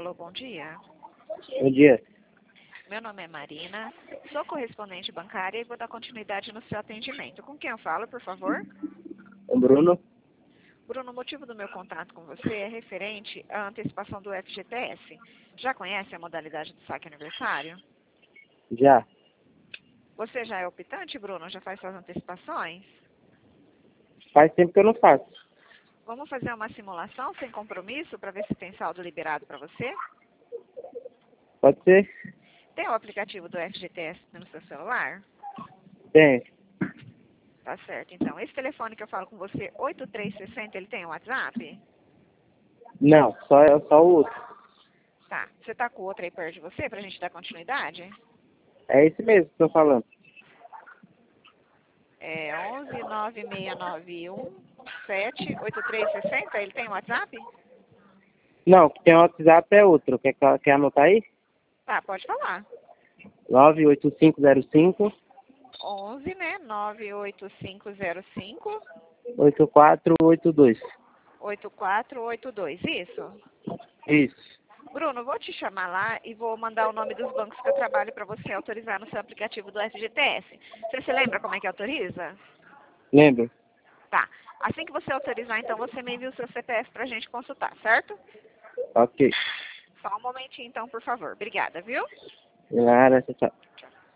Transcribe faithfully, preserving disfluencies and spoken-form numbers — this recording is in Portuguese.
Alô, bom dia. Bom dia. Meu nome é Marina, sou correspondente bancária e vou dar continuidade no seu atendimento. Com quem eu falo, por favor? O Bruno? Bruno, o motivo do meu contato com você é referente à antecipação do F G T S. Já conhece a modalidade do saque aniversário? Já. Você já é optante, Bruno? Já faz suas antecipações? Faz tempo que eu não faço. Vamos fazer uma simulação sem compromisso para ver se tem saldo liberado para você? Pode ser? Tem o aplicativo do F G T S no seu celular? Tem. Tá certo, então. Esse telefone que eu falo com você, oito três seis zero, ele tem um WhatsApp? Não, só, só o outro. Tá. Você tá com o outro aí perto de você pra gente dar continuidade? É esse mesmo que eu tô falando. É onze nove seis nove um sete oito três seis zero, ele tem um WhatsApp? Não, que tem o WhatsApp é outro. Quer, quer anotar aí? Tá, pode falar. nove oito cinco zero cinco onze, né? nove oito cinco zero cinco oito quatro oito dois. oito quatro oito dois, isso? Isso. Bruno, vou te chamar lá e vou mandar o nome dos bancos que eu trabalho para você autorizar no seu aplicativo do F G T S. Você se lembra como é que autoriza? Lembra? Tá. Assim que você autorizar, então, você me envia o seu C P F pra gente consultar, certo? Ok. Só um momentinho, então, por favor. Obrigada, viu? Nada, tchau. Tchau.